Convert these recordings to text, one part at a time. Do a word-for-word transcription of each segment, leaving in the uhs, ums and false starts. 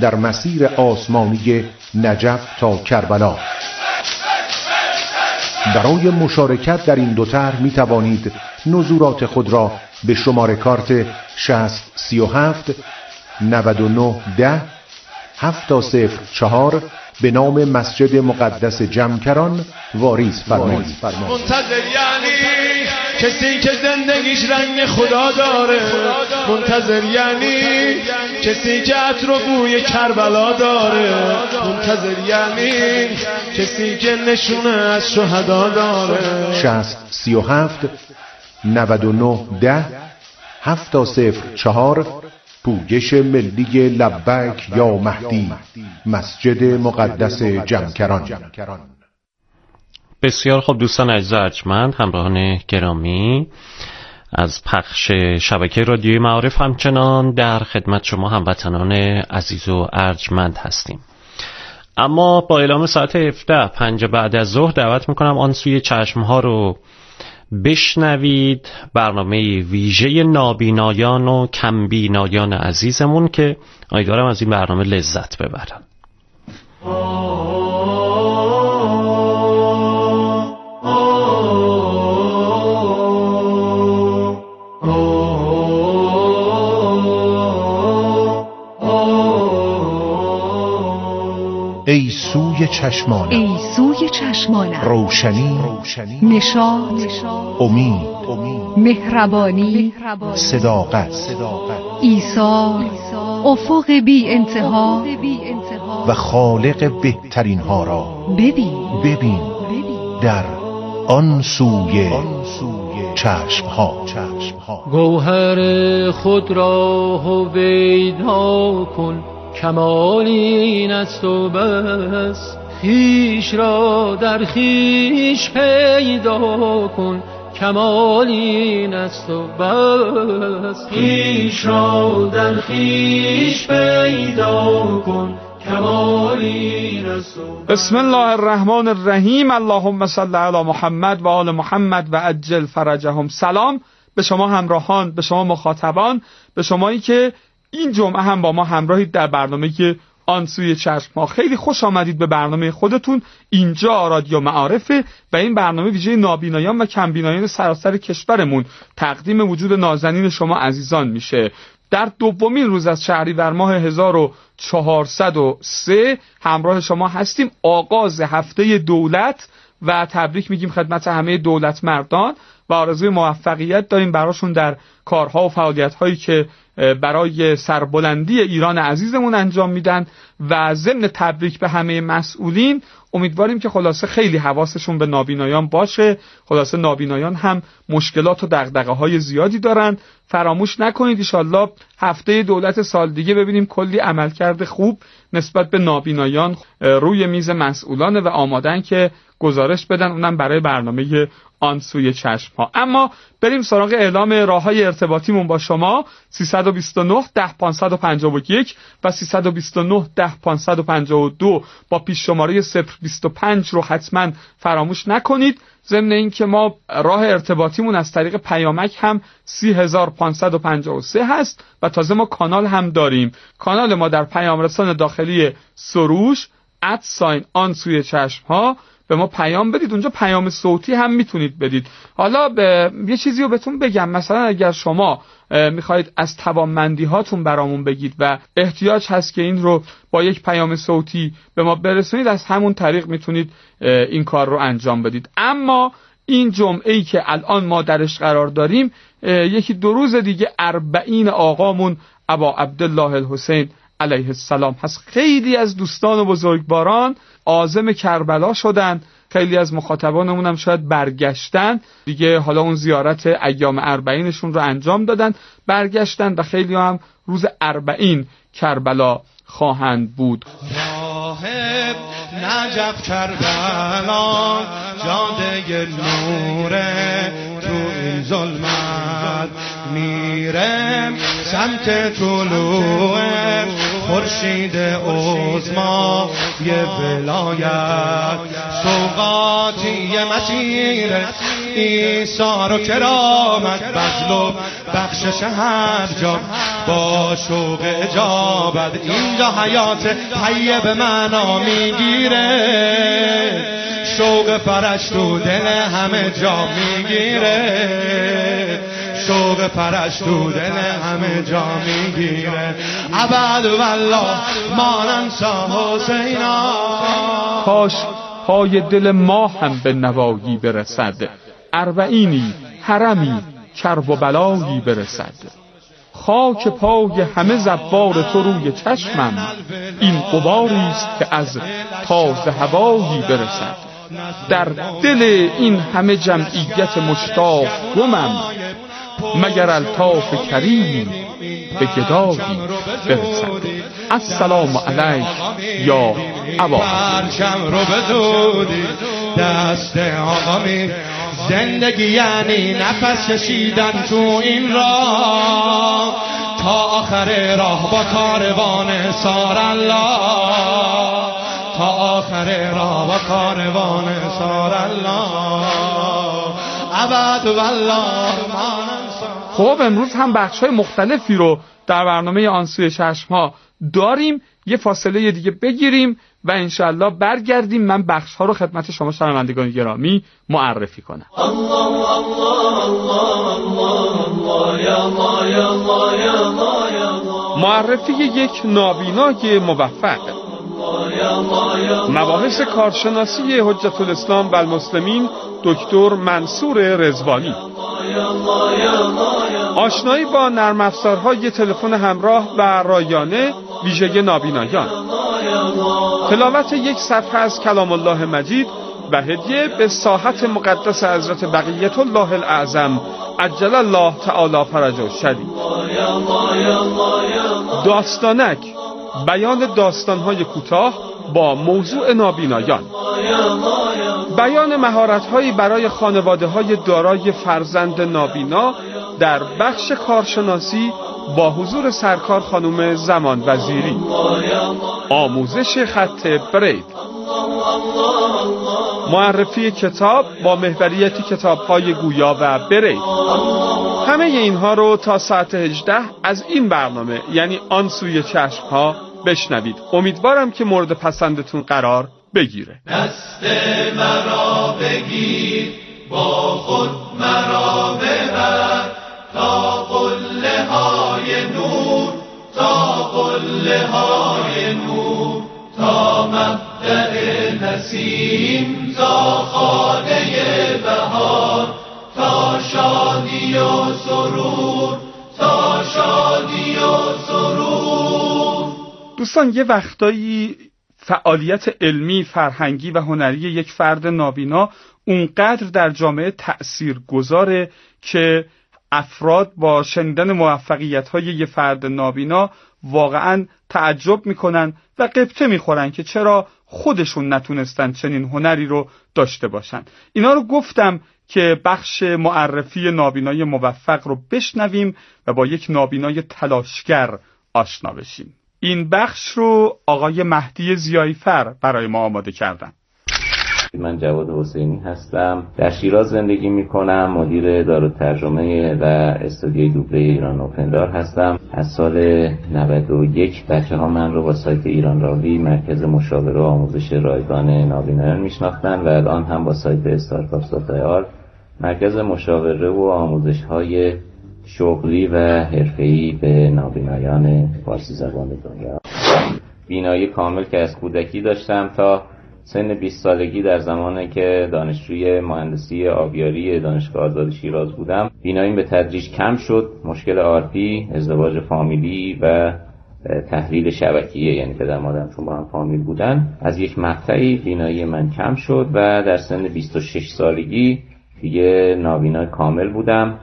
در مسیر آسمانی نجف تا کربلا. برای مشارکت در این دو طرح می توانید نظورات خود را به شماره کارت شصت سی و هفت نود و نه ده هفت صفر چهار به نام مسجد مقدس جمکران واریز فرمایید. منتظر یعنی کسی که زندگیش رنگ خدا داره، منتظر یعنی کسی که عطر و بوی کربلا داره، منتظر یعنی کسی که نشونه از شهدا داره. شصت سی و هفت نود و نه ده هفت صفر چهار پوگش ملی لبیک یا مهدی، مسجد مقدس جمکران. بسیار خوب دوستان عزیز ارجمند، همراهان گرامی، از پخش شبکه رادیوی معارف همچنان در خدمت شما هموطنان عزیز و ارجمند هستیم. اما با اعلام ساعت هفده پنج بعد از ظهر دعوت میکنم آن سوی چشمها رو بشنوید، برنامه ویژه نابینایان و کمبینایان عزیزمون که امیدوارم از این برنامه لذت ببرن. ای سوی چشمانم، ای سوی چشمانم، روشنی، نشاط، امید، مهربانی، صداقت، ایثار، افق بی انتها و خالق بهترین ها را ببین ببین در آن سوی چشم ها. گوهر خود را هویدا کن، کمال این است و بس. خویش را در خویش پیدا کن، کمال این است و بس. خویش را در خویش پیدا کن، کمال این است و بس. بسم الله الرحمن الرحیم. اللهم صل علی محمد و آل محمد و عجل فرجهم. سلام به شما همراهان، به شما مخاطبان، به شمایی که این جمعه هم با ما همراهید در برنامه که آن سوی چشم ها. خیلی خوش آمدید به برنامه خودتون. اینجا رادیو معارفه و این برنامه ویژه نابینایان و کمبینایان سراسر کشورمون تقدیم وجود نازنین شما عزیزان میشه. در دومین روز از شهریور ماه هزار و چهارصد و سه همراه شما هستیم. آغاز هفته دولت و تبریک میگیم خدمت همه دولت مردان و آرزوی موفقیت داریم براشون در کارها و فعالیت‌هایی که برای سربلندی ایران عزیزمون انجام میدن و ضمن تبریک به همه مسئولین امیدواریم که خلاصه خیلی حواسشون به نابینایان باشه. خلاصه نابینایان هم مشکلات و دغدغه‌های زیادی دارن. فراموش نکنید ان شاءالله هفته دولت سال دیگه ببینیم کلی عملکرد خوب نسبت به نابینایان روی میز مسئولان و آمادن که گزارش بدن، اونم برای برنامه آن سوی چشم ها. اما بریم سراغ اعلام راههای ارتباطیمون با شما. سیصد و بیست و نه ده پانصد و پنجاه و یک و سیصد و بیست و نه ده پانصد و پنجاه و دو با پیش شماره صفر بیست و پنج رو حتما فراموش نکنید. ضمن این که ما راه ارتباطیمون از طریق پیامک هم سی هزار پانصد و پنجاه و سه هست و تازه ما کانال هم داریم. کانال ما در پیام رسان داخلی سروش ادساین آن سوی چشم ها. به ما پیام بدید، اونجا پیام صوتی هم میتونید بدید. حالا به یه چیزی رو بهتون بگم، مثلا اگر شما میخواید از توانمندی هاتون برامون بگید و احتیاج هست که این رو با یک پیام صوتی به ما برسونید، از همون طریق میتونید این کار رو انجام بدید. اما این جمعه‌ای که الان ما درش قرار داریم یکی دو روز دیگه اربعین آقامون ابا عبدالله الحسین علیه السلام هست. خیلی از دوستان و بزرگواران عازم کربلا شدن، خیلی از مخاطبانمون هم شاید برگشتن دیگه، حالا اون زیارت ایام اربعینشون رو انجام دادن، برگشتن و خیلی هم روز اربعین کربلا خواهند بود. راهب نجف کربلا جاده نوره تو این ظلمت میرم سمت طلوع خورشید عظما یه ولایت سوقاتی مسیر ایثار و کرامت بذل و بخشش هر جا با شوق اجابت اینجا حیات طیب معنا میگیره، شوق فرش تو دل همه جا میگیره، شوق فرش تو دل همه جا میگیره. ابد والله ما ننسا حسینا. کاش پای دل ما هم به نوایی برسد، اربعینی حرمی کرب و بلایی برسد. خاک پای همه زوار تو روی چشمم، این غباری است که از تازه هوایی برسد. در دل این همه جمعیت مشتاق گمم، مگر الطاف کریم به گدایی برسد. السلام علیک یا ابا. پرچم رو بدودی دست آقامی، زندگی یعنی نفس کشیدن تو این راه، تا آخر راه با کاروان سار الله، تا آخر راه با کاروان سار الله. ابد والله ما ننسا. خب امروز هم بخش‌های مختلفی رو در برنامه آن سوی چشم‌ها داریم. یه فاصله دیگه بگیریم و انشالله برگردیم من بخش‌ها رو خدمت شما شنوندگان گرامی معرفی کنم. الله الله الله الله یا الله یا الله یا الله یا الله. معرفی یک نابینای موفق. مباحث کارشناسی حجت الاسلام و المسلمین دکتر منصور رضوانی. آشنایی با نرم افزارهای تلفن همراه و رایانه ویژگی نابینایان. تلاوت یک صفحه از کلام الله مجید و هدیه به ساحت مقدس حضرت بقیت الله الاعظم عجل الله تعالی فرجه الشریف. داستانک، بیان داستانهای کوتاه با موضوع نابینایان. بیان مهارت‌هایی برای خانواده‌های دارای فرزند نابینا در بخش کارشناسی با حضور سرکار خانم زمان وزیری. آموزش خط برید. معرفی کتاب با محوریت کتاب‌های گویا و برید. همه اینها رو تا ساعت هجده از این برنامه یعنی آن سوی چشم‌ها بشنوید. امیدوارم که مورد پسندتون قرار بگیره. دست مرا بگیر با خود مرا ببر تا قله های نور، تا قله های نور، تا مبدأ نسیم، تا خانه بهار، تا شادی و سرور، تا شادی و سرور. دوستان یه وقتایی فعالیت علمی، فرهنگی و هنری یک فرد نابینا اونقدر در جامعه تأثیر گذاره که افراد با شنیدن موفقیت‌های یک فرد نابینا واقعاً تعجب میکنن و غبطه میخورن که چرا خودشون نتونستن چنین هنری رو داشته باشن. اینا رو گفتم که بخش معرفی نابینای موفق رو بشنویم و با یک نابینای تلاشگر آشنا بشیم. این بخش رو آقای مهدی ضیایی‌فر برای ما آماده کردن. من جواد حسینی هستم، در شیراز زندگی میکنم، مدیر دارالترجمه و استودیوی دوبله ایران اوپندار هستم. از سال نود و یک بچه ها من رو با سایت ایران راوی، مرکز مشاوره و آموزش رایگان نابینایان میشناختن و الان هم با سایت استارتاپ ساتایال مرکز مشاوره و آموزش های شغلی و حرفه‌ای به نابینایان فارسی زبان دنیا. بینایی کامل که از کودکی داشتم تا سن بیست سالگی در زمانی که دانشجوی مهندسی آبیاری دانشگاه آزاد شیراز بودم، بیناییم به تدریج کم شد. مشکل عارفی، ازدواج فامیلی و تحلیل شبکیه، یعنی پدر مادرم چون با هم فامیل بودن، از یک مقطعی بینایی من کم شد و در سن بیست و شش سالگی دیگه نابینا کامل بودم.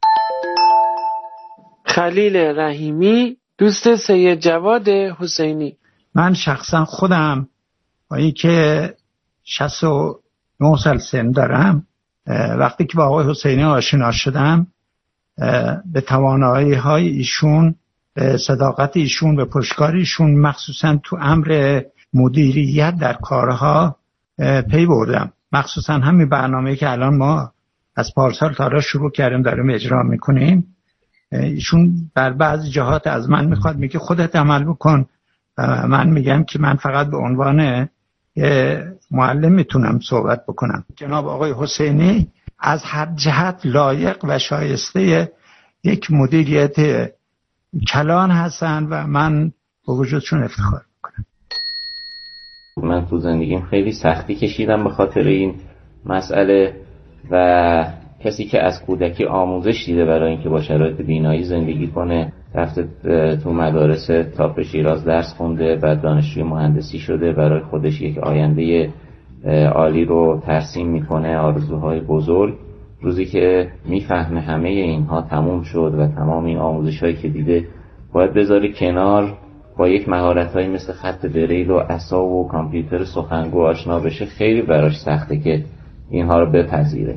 خلیل رحیمی، دوست سید جواد حسینی. من شخصا خودم با اینکه شصت و نه سال سن دارم، وقتی که با آقای حسینی آشنا شدم به توانایی های ایشون، به صداقت ایشون، به پشتکار ایشون مخصوصا تو امر مدیریت در کارها پی بردم. مخصوصا همین برنامه‌ای که الان ما از پارسال تا حالا شروع کردیم داریم اجرا میکنیم، ایشون بر بعضی جهات از من میخواد میگه خودت عمل بکن، من میگم که من فقط به عنوان معلم میتونم صحبت بکنم. جناب آقای حسینی از هر جهت لایق و شایسته یک مدیریت کلان هستن و من با وجودشون افتخار میکنم. من تو زندگیم خیلی سختی کشیدم به خاطر این مسئله و کسی که از کودکی آموزش دیده برای اینکه با شرایط بینایی زندگی کنه، رفته تو مدارس تاپ شیراز درس خونده، بعد دانشجوی مهندسی شده، برای خودش یک آینده عالی رو ترسیم میکنه، آرزوهای بزرگ. روزی که میفهمه همه اینها تموم شد و تمام این آموزش‌هایی که دیده باید بذاره کنار، با یک مهارت‌هایی مثل خط بریل و عصا و کامپیوتر سخنگو آشنا بشه، خیلی براش سخته که اینها رو بپذیره.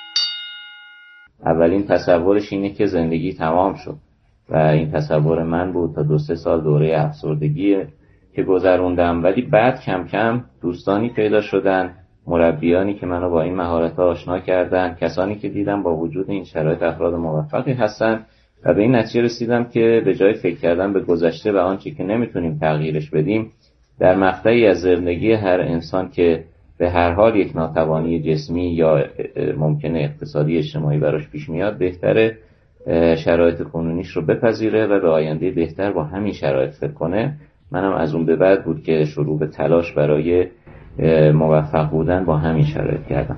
اولین تصورش اینه که زندگی تمام شد و این تصور من بود تا دو سه سال دوره افسردگی که گذروندم. ولی بعد کم کم دوستانی پیدا شدن، مربیانی که منو با این مهارت‌ها آشنا کردن، کسانی که دیدم با وجود این شرایط افراد موفقی هستن و به این نتیجه رسیدم که به جای فکر کردن به گذشته و آنچه که نمیتونیم تغییرش بدیم، در مقطعی از زندگی هر انسان که به هر حال یک ناتوانی جسمی یا ممکنه اقتصادی اجتماعی براش پیش میاد، بهتره شرایط کنونیش رو بپذیره و به آینده بهتر با همین شرایط فکر کنه. منم از اون به بعد بود که شروع به تلاش برای موفق بودن با همین شرایط کردم.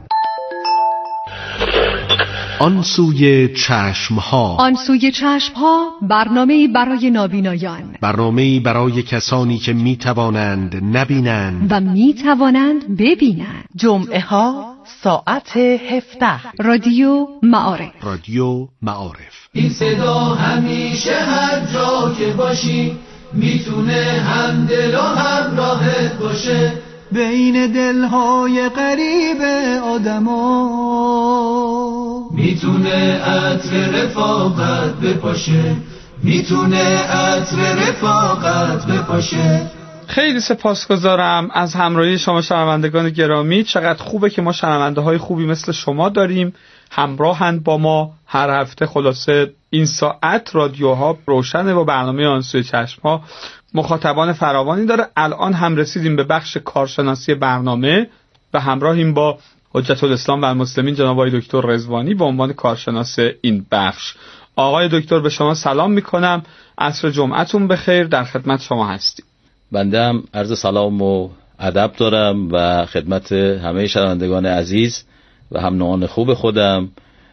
آن سوی چشمها. آن سوی چشمها برنامه‌ای برای نابینایان، برنامه‌ای برای کسانی که می توانند نبینند و می توانند ببینند. جمعه ها ساعت هفده. رادیو معارف. رادیو معارف. این صدا همیشه هر جا که باشی میتونه هم دل و هم راحت باشه، بین دلهای غریب آدما میتونه عطر رفاقت بپاشه، میتونه عطر رفاقت بپاشه. خیلی سپاسگزارم از همراهی شما شنوندگان گرامی. چقدر خوبه که ما شنونده های خوبی مثل شما داریم، همراهند با ما هر هفته. خلاصه این ساعت رادیوها روشنه و برنامه آن سوی چشمها مخاطبان فراوانی داره. الان هم رسیدیم به بخش کارشناسی برنامه و همراهیم با حجت الاسلام و المسلمین جناب آقای دکتر رضوانی به عنوان کارشناس این بخش. آقای دکتر به شما سلام میکنم، عصر جمعتون بخیر، در خدمت شما هستیم. بنده هم عرض سلام و ادب دارم و خدمت همه شنوندگان عزیز و هم نوعان خوب خودم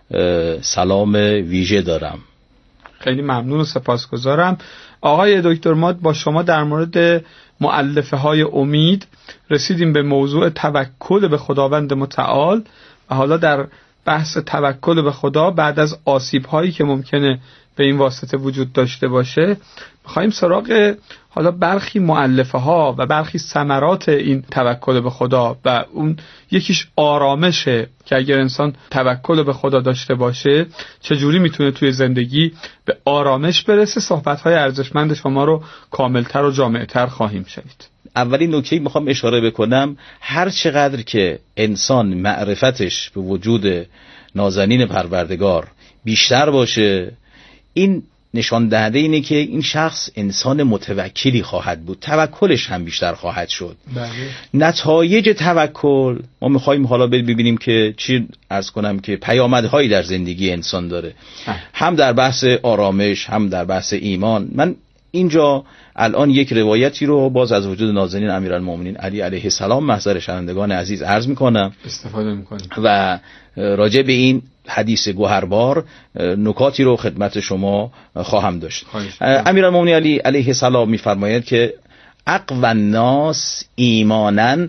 سلام ویژه دارم. خیلی ممنون و سپاسگزارم. آقای دکتر، ما با شما در مورد مؤلفه های امید رسیدیم به موضوع توکل به خداوند متعال و حالا در بحث توکل به خدا بعد از آسیب هایی که ممکنه به این واسطه وجود داشته باشه میخواییم سراغ حالا برخی مؤلفه ها و برخی ثمرات این توکل به خدا و اون یکیش آرامشه که اگر انسان توکل به خدا داشته باشه چجوری میتونه توی زندگی به آرامش برسه. صحبت های ارزشمند شما رو کاملتر و جامعتر خواهیم شنید. اولین نکته میخوام اشاره بکنم، هر چقدر که انسان معرفتش به وجود نازنین پروردگار بیشتر باشه، این نشان دهنده اینه که این شخص انسان متوکلی خواهد بود، توکلش هم بیشتر خواهد شد. بله. نتایج توکل ما میخوایم حالا ببینیم که چی عرض کنم که پیامدهایی در زندگی انسان داره، هم در بحث آرامش هم در بحث ایمان. من اینجا الان یک روایتی رو باز از وجود نازنین امیرالمومنین علی علیه السلام محضر شنوندگان عزیز عرض میکنم استفاده میکنم و راجع به این حدیث گوهربار نکاتی رو خدمت شما خواهم داشت. امیرالمومنین علی علیه السلام میفرماید که اقوى الناس ایمانا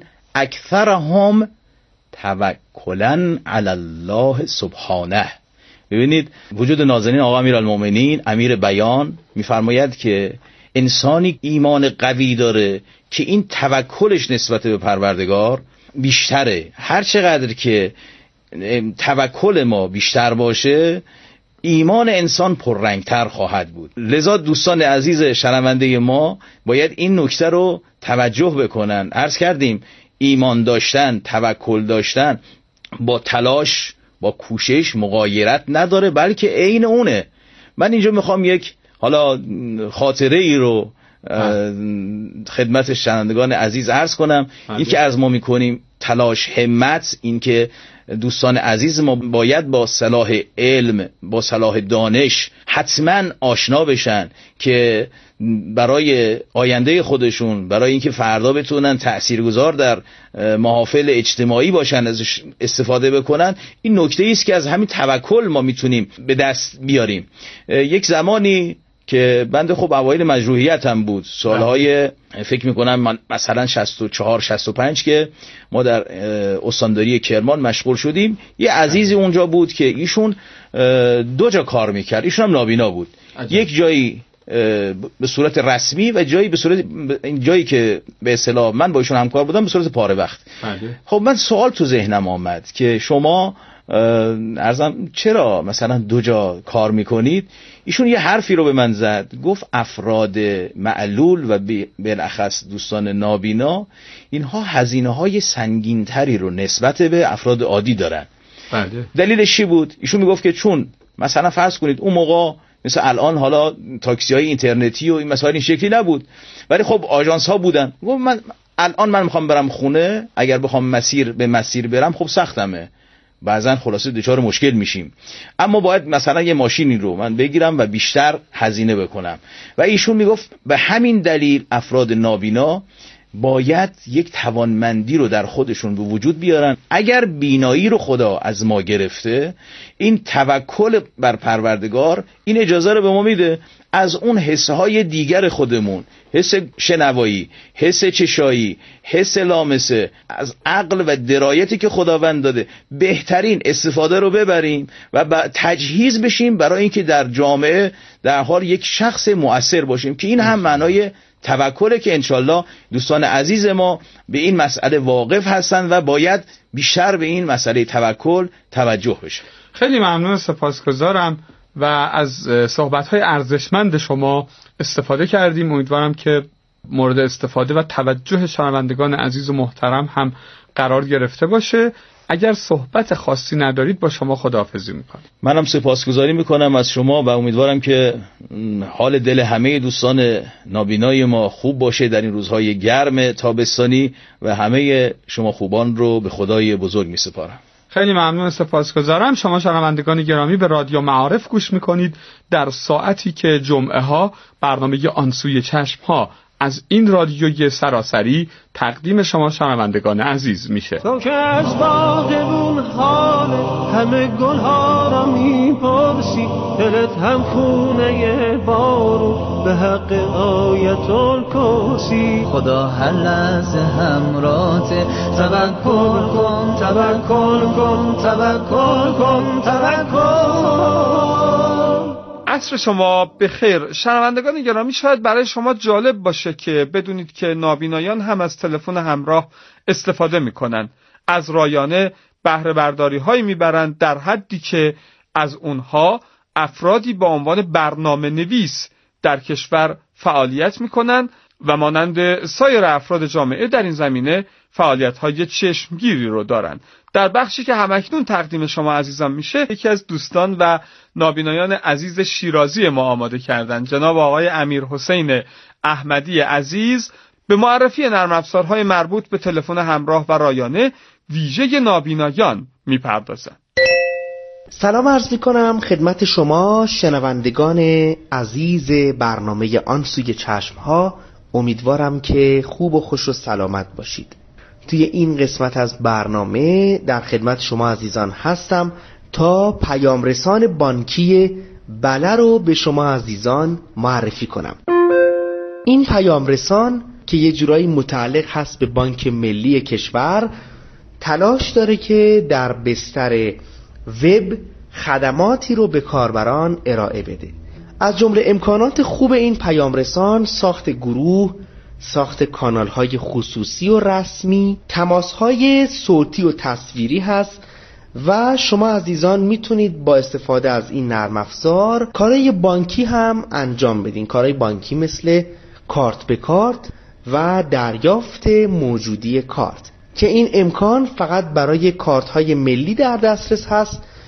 اکثرهم توکلا علی الله سبحانه. ببینید وجود نازنین آقا امیرالمومنین امیر بیان میفرماید که انسانی ایمان قوی داره که این توکلش نسبت به پروردگار بیشتره. هر چقدر که توکل ما بیشتر باشه ایمان انسان پررنگتر خواهد بود. لذا دوستان عزیز شنونده ما باید این نکته رو توجه بکنن. عرض کردیم ایمان داشتن، توکل داشتن با تلاش، با کوشش مغایرت نداره، بلکه عین اونه. من اینجا میخوام یک حالا خاطره ای رو خدمت شنوندگان عزیز عرض کنم. این که از ما میکنیم تلاش همت، این که دوستان عزیز ما باید با صلاح علم، با صلاح دانش حتما آشنا بشن که برای آینده خودشون، برای اینکه فردا بتونن تاثیرگذار در محافل اجتماعی باشن، ازش استفاده بکنن. این نکته است که از همین توکل ما میتونیم به دست بیاریم. یک زمانی که بنده خب اوایل مجروحیت هم بود، سالهای فکر میکنم مثلا شصت و چهار شصت و پنج که ما در استانداری کرمان مشغول شدیم. یه عزیزی اونجا بود که ایشون دو جا کار میکرد، ایشون هم نابینا بود. عجب. یک جایی به صورت رسمی و جایی به صورت این جایی که به اصطلاح من با ایشون همکار بودم به صورت پاره وقت. خب من سوال تو ذهنم آمد که شما ارزم چرا مثلا دو جا کار میکنید؟ ایشون یه حرفی رو به من زد، گفت افراد معلول و بالاخص دوستان نابینا اینها هزینه های سنگین تری رو نسبت به افراد عادی دارن. بله. دلیلش چی بود؟ ایشون میگفت که چون مثلا فرض کنید اون موقع مثل الان حالا تاکسی های اینترنتی و این مسائل این شکلی نبود، ولی خب آژانس ها بودن. گفت من الان من میخوام برم خونه، اگر بخوام مسیر به مسیر برم خب سختمه، بعضن خلاصه دچار مشکل میشیم، اما باید مثلا یه ماشینی رو من بگیرم و بیشتر هزینه بکنم. و ایشون میگفت به همین دلیل افراد نابینا باید یک توانمندی رو در خودشون به وجود بیارن. اگر بینایی رو خدا از ما گرفته، این توکل بر پروردگار این اجازه رو به ما میده از اون حسهای دیگر خودمون، حس شنوایی، حس چشایی، حس لامسه، از عقل و درایتی که خداوند داده بهترین استفاده رو ببریم و تجهیز بشیم برای اینکه در جامعه در حال یک شخص مؤثر باشیم، که این هم معنای توکله که انشالله دوستان عزیز ما به این مسئله واقف هستن و باید بیشتر به این مسئله توکل توجه بشه. خیلی ممنون، سپاسگزارم و از صحبت‌های ارزشمند شما استفاده کردیم. امیدوارم که مورد استفاده و توجه شنوندگان عزیز و محترم هم قرار گرفته باشه. اگر صحبت خاصی ندارید با شما خداحافظی میکنم. منم سپاسگزاری میکنم از شما و امیدوارم که حال دل همه دوستان نابینای ما خوب باشه در این روزهای گرم تابستانی و همه شما خوبان رو به خدای بزرگ میسپارم. خیلی ممنون، سپاسگزارم. شما شنوندگان گرامی به رادیو معارف گوش میکنید در ساعتی که جمعه ها برنامه آن سوی چشم ها از این رادیوی سراسری تقدیم شما شنوندگان عزیز میشه. تو که از باغبون حال همه گلها را میپرسی، دلت هم خونه بارون به حق آیت الکرسی. خدا هر لحظه همراهت، توکل کن توکل کن توکل کن توکل. عصر شما بخیر. شنوندگان گرامی، شاید برای شما جالب باشه که بدونید که نابینایان هم از تلفن همراه استفاده میکنن. از رایانه بهره برداری هایی میبرند در حدی که از اونها افرادی با عنوان برنامه نویس در کشور فعالیت میکنن و مانند سایر افراد جامعه در این زمینه فعالیت های چشمگیری رو دارن. در بخشی که همکنون تقدیم شما عزیزان میشه، یکی از دوستان و نابینایان عزیز شیرازی ما آماده کردن، جناب آقای امیر حسین احمدی عزیز، به معرفی نرم افزارهای مربوط به تلفن همراه و رایانه ویژه نابینایان میپردازن. سلام عرض میکنم خدمت شما شنوندگان عزیز برنامه آن سوی چشم ها. امیدوارم که خوب و خوش و سلامت باشید. توی این قسمت از برنامه در خدمت شما عزیزان هستم تا پیام رسان بانکی بله رو به شما عزیزان معرفی کنم. این پیام رسان که یه جورایی متعلق هست به بانک ملی کشور، تلاش داره که در بستر وب خدماتی رو به کاربران ارائه بده. از جمله امکانات خوب این پیام رسان ساخت گروه، ساخت کانال‌های خصوصی و رسمی، تماس‌های صوتی و تصویری هست و شما عزیزان میتونید با استفاده از این نرم افزار کارهای بانکی هم انجام بدین. کارهای بانکی مثل کارت به کارت و دریافت موجودی کارت، که این امکان فقط برای کارت‌های ملی در دسترس هست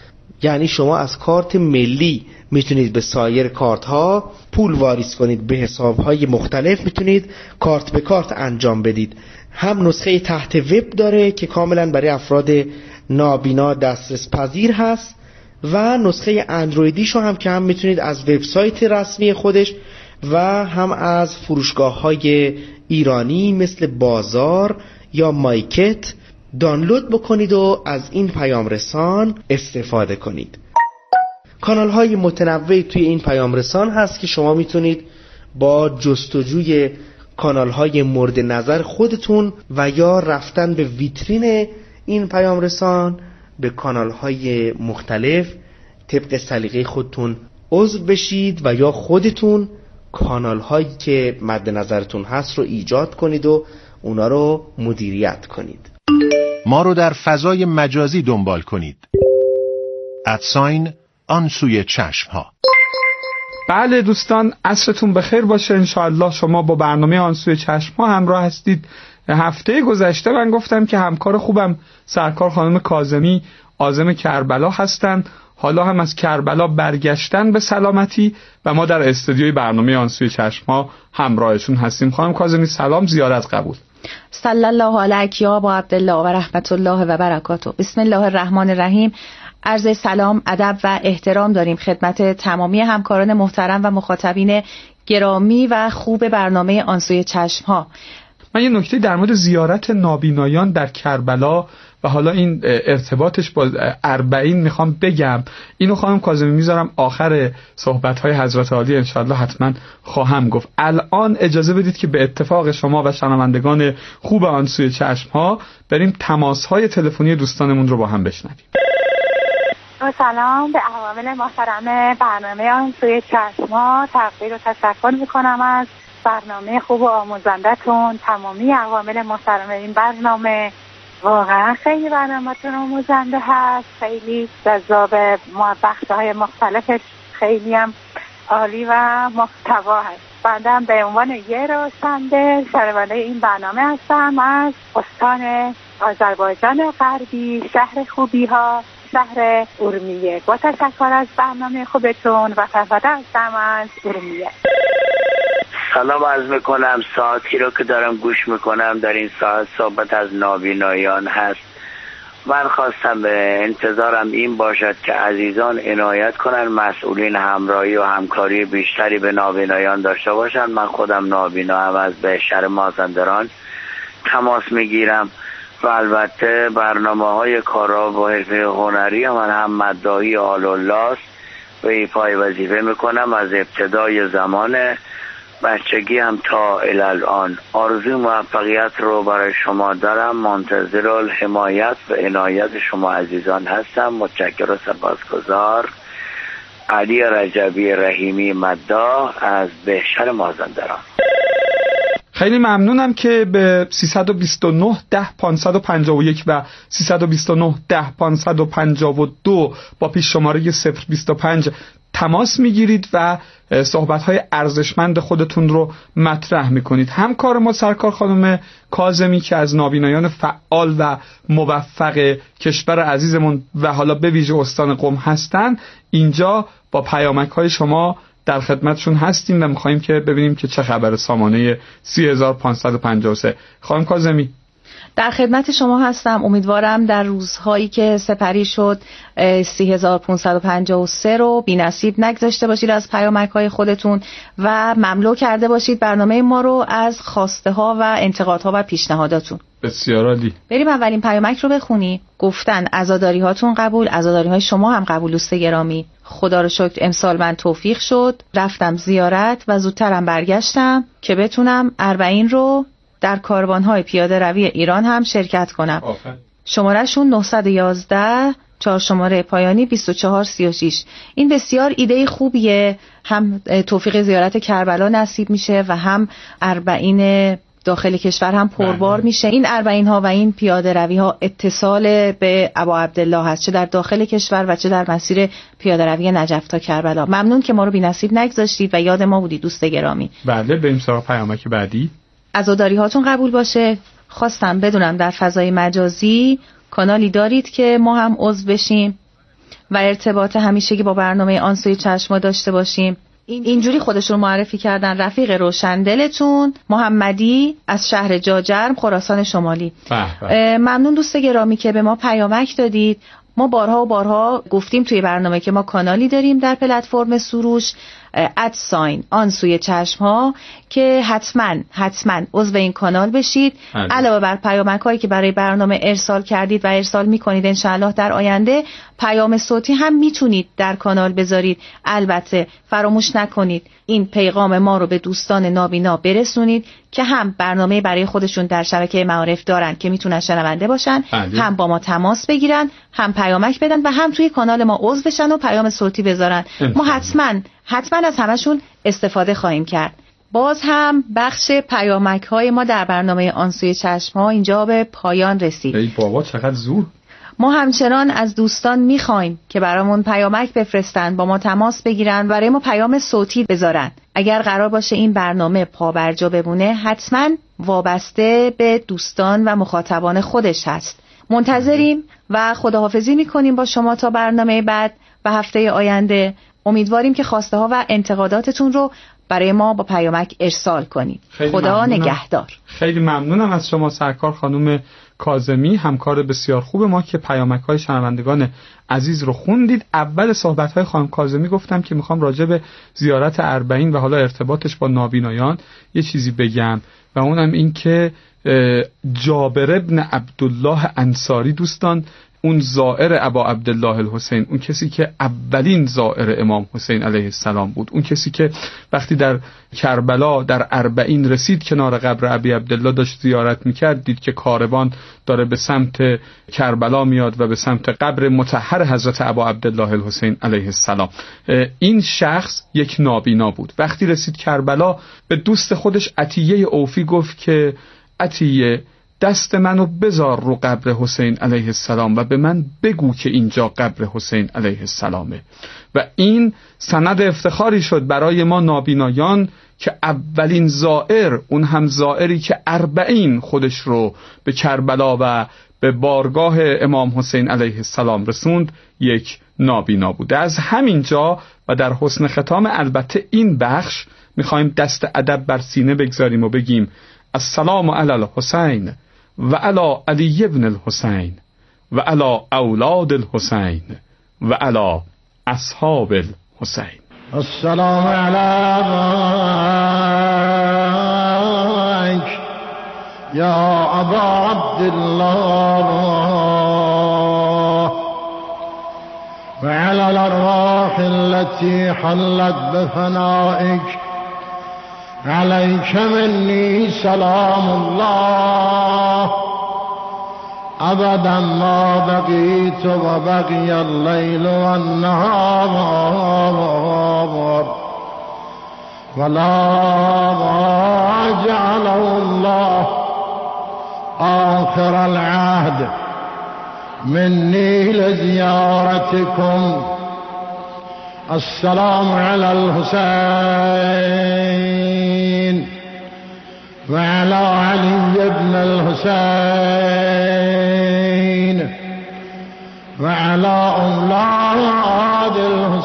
یعنی شما از کارت ملی میتونید به سایر کارت ها پول واریز کنید، به حساب های مختلف میتونید کارت به کارت انجام بدید. هم نسخه تحت وب داره که کاملا برای افراد نابینا دسترس پذیر هست و نسخه اندرویدیشو هم که هم میتونید از وبسایت رسمی خودش و هم از فروشگاه های ایرانی مثل بازار یا مایکت دانلود بکنید و از این پیام رسان استفاده کنید. کانال های متنوعی توی این پیام رسان هست که شما میتونید با جستجوی کانال های مورد نظر خودتون و یا رفتن به ویترین این پیام رسان به کانال های مختلف طبق سلیقه خودتون عضو بشید و یا خودتون کانال هایی که مد نظرتون هست رو ایجاد کنید و اونا رو مدیریت کنید. ما رو در فضای مجازی دنبال کنید. ادساین آن سوی چشم ها. بله دوستان، عصرتون بخیر باشه. انشاءالله شما با برنامه آن سوی چشم ها همراه هستید. هفته گذشته من گفتم که همکار خوبم سرکار خانم کاظمی عازم کربلا هستند. حالا هم از کربلا برگشتن به سلامتی و ما در استودیوی برنامه آن سوی چشم ها همراهشون هستیم. خانم کاظمی سلام، زیارت قبول. صلی الله علیک یا ابا عبدالله و رحمت الله و برکاته. بسم الله الرحمن الرحیم. عرض سلام، ادب و احترام داریم خدمت تمامی همکاران محترم و مخاطبین گرامی و خوب برنامه آن سوی چشم ها. من یه نکته در مورد زیارت نابینایان در کربلا و حالا این ارتباطش با اربعین میخوام بگم. اینو خانم کاظمی میذارم آخر صحبت‌های حضرت عالی، انشاءالله حتما خواهم گفت. الان اجازه بدید که به اتفاق شما و شنوندگان خوب آن سوی چشم‌ها بریم تماس‌های تلفنی دوستانمون رو با هم بشنویم. سلام به عوامل محترم برنامه آن سوی چشم‌ها، تقدیر و تشکر میکنم از برنامه خوب و آموزندتون. تمامی عوامل محترم این برنامه واقعا خیلی برنامه‌تون آموزنده هست، خیلی جذاب، بخش‌های مختلفش خیلی هم عالی و محتوا هست. بنده هم به عنوان یه راسنده شنونده این برنامه هستم از استان آذربایجان غربی، شهر خوبی ها، شهر اورمیه. با تشکر از برنامه خوبتون و فرفده هستم از اورمیه. سلام عرض میکنم. ساعتی رو که دارم گوش میکنم در این ساعت صحبت از نابینایان هست. من خواستم به انتظارم این باشد که عزیزان عنایت کنن، مسئولین همراهی و همکاری بیشتری به نابینایان داشته باشن. من خودم نابینا هم از به شهر مازندران تماس میگیرم و البته برنامه های کارا با حرفه هنری من هم مدعی آل الله است و ایفای وظیفه میکنم از ابتدای زمان بچگی هم تا الان. آرزوی موفقیت رو برای شما دارم. منتظر الحمایت و عنایت شما عزیزان هستم. متشکر و سپاسگزار. علی رجبی رحیمی مداح از بهشهر مازندران. خیلی ممنونم که به سیصد و بیست و نه ده پانصد و پنجاه و یک و سیصد و بیست و نه ده پانصد و پنجاه و دو با پیش شماره صفر بیست و پنج تماس میگیرید و صحبت‌های ارزشمند خودتون رو مطرح میکنید. همکار ما سرکار خانم کاظمی که از نابینایان فعال و موفق کشور عزیزمون و حالا به ویژه استان قم هستن، اینجا با پیامک‌های شما در خدمتشون هستیم و میخواییم که ببینیم که چه خبر. سامانه سی هزار و پانصد و پنجاه و سه. خانم کاظمی در خدمت شما هستم. امیدوارم در روزهایی که سپری شد سی هزار و پانصد و پنجاه و سه رو بی نصیب نگذاشته باشید از پیامک‌های خودتون و مملو کرده باشید برنامه ما رو از خواسته ها و انتقادها و پیشنهاداتون. بسیار عالی. بریم اولین پیامک رو بخونیم. گفتن عزاداری هاتون قبول، عزاداری های شما هم قبول. دوست گرامی، خدا رو شکر امسال من توفیق شد، رفتم زیارت و زودترم برگشتم که بتونم اربعین رو در کاروان‌های پیاده روی ایران هم شرکت کنم. شماره‌شون نه یک یک چهار شماره پایانی بیست و چهار سی و شش. این بسیار ایده خوبیه، هم توفیق زیارت کربلا نصیب میشه و هم اربعین داخل کشور هم پربار میشه. این اربعین ها و این پیاده روی ها اتصال به ابا عبدالله هست، چه در داخل کشور و چه در مسیر پیاده روی نجف تا کربلا. ممنون که ما رو بی نصیب نگذاشتید و یاد ما بودید دوست گرامی. بله، بریم سراغ پیامک بعدی. عزاداری هاتون قبول باشه. خواستم بدونم در فضای مجازی کانالی دارید که ما هم عضو بشیم و ارتباط همیشگی با برنامه آن سوی چشما داشته باشیم. اینجوری خودشون معرفی کردن: رفیق روشندلتون محمدی از شهر جاجرم، خراسان شمالی. ممنون دوست گرامی که به ما پیامک دادید. ما بارها و بارها گفتیم توی برنامه که ما کانالی داریم در پلتفرم سروش ادساین آن سوی چشم ها که حتما حتما عضو این کانال بشید. علاوه بر پیامک هایی که برای برنامه ارسال کردید و ارسال میکنید، انشاءالله در آینده پیام صوتی هم میتونید در کانال بذارید. البته فراموش نکنید این پیغام ما رو به دوستان نابینا برسونید که هم برنامه برای خودشون در شبکه معارف دارن که میتونن شنونده باشن، بله. هم با ما تماس بگیرن، هم پیامک بدن و هم توی کانال ما عضو بشن و پیام صوتی بذارن. ما حتما حتما از همشون استفاده خواهیم کرد. باز هم بخش پیامک های ما در برنامه آن سوی چشم ها اینجا به پایان رسید. ای بابا چقدر زود. ما همچنان از دوستان میخوایم که برامون پیامک بفرستن، با ما تماس بگیرن، برای ما پیام صوتی بذارن. اگر قرار باشه این برنامه پابرجا بمونه، حتما وابسته به دوستان و مخاطبان خودش هست. منتظریم و خداحافظی میکنیم با شما تا برنامه بعد و هفته آینده. امیدواریم که خواسته ها و انتقاداتتون رو برای ما با پیامک ارسال کنید. خدا ممنونم. نگهدار. خیلی ممنونم از شما سرکار خانم کاظمی، همکار بسیار خوب ما که پیامک های شنوندگان عزیز رو خوندید. اول صحبت های خانم کاظمی گفتم که میخوام راجع به زیارت اربعین و حالا ارتباطش با نابینایان یه چیزی بگم و اونم این که جابر ابن عبدالله انصاری، دوستان، اون زائر ابا عبدالله الحسین، اون کسی که اولین زائر امام حسین علیه السلام بود، اون کسی که وقتی در کربلا در اربعین رسید کنار قبر ابی عبدالله داشت زیارت میکرد، دید که کاروان داره به سمت کربلا میاد و به سمت قبر مطهر حضرت ابا عبدالله الحسین علیه السلام. این شخص یک نابینا بود. وقتی رسید کربلا به دوست خودش عطیه اوفی گفت که عطیه، دست منو بذار رو قبر حسین علیه السلام و به من بگو که اینجا قبر حسین علیه السلامه. و این سند افتخاری شد برای ما نابینایان که اولین زائر، اون هم زائری که اربعین خودش رو به کربلا و به بارگاه امام حسین علیه السلام رسوند، یک نابینا بوده. از همین جا و در حسن ختام البته این بخش میخوایم دست ادب بر سینه بگذاریم و بگیم السلام علی الحسین و علی علی ابن الحسین و علی اولاد الحسین و علی اصحاب الحسین. السلام علیک یا ابا عبدالله و علی الارواح التي حلت بفنائک عليك مني سلام الله أبدا ما بقيت وبقي الليل والنهار ولا جعله الله آخر العهد مني لزيارتكم. السلام على الحسين وعلى علي بن الحسين وعلى أولاد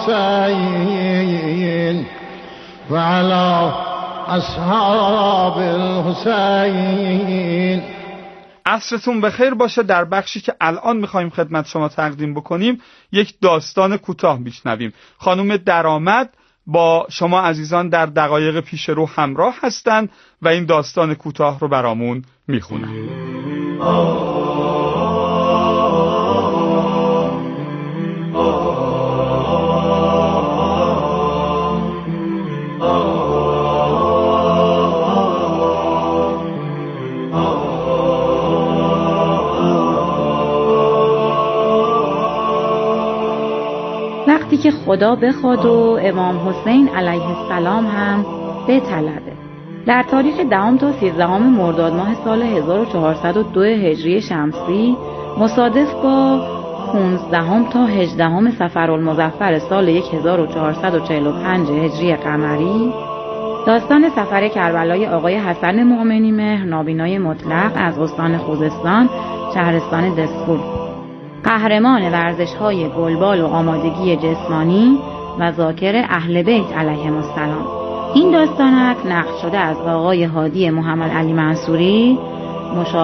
الحسين وعلى أصحاب الحسين. عصرتون بخیر باشه. در بخشی که الان میخوایم خدمت شما تقدیم بکنیم یک داستان کوتاه میشنویم. خانم درآمد با شما عزیزان در دقایق پیش رو همراه هستند و این داستان کوتاه رو برامون میخونن. وقتی که خدا بخواد و امام حسین علیه السلام هم بطلبه. در تاریخ دهم تا سیزدهم مرداد ماه سال هزار و چهارصد و دو هجری شمسی مصادف با پانزدهم تا هجدهم صفرالمظفر سال هزار و چهارصد و چهل و پنج هجری قمری، داستان سفر کربلای آقای حسن مؤمنی مهر، نابینای مطلق از استان خوزستان، شهرستان دسفول. قهرمان ورزش‌های گلبال و آمادگی جسمانی و ذاکر اهل بیت علیهم السلام. این داستانک نقل شده از آقای هادی محمد علی منصوری، مشاور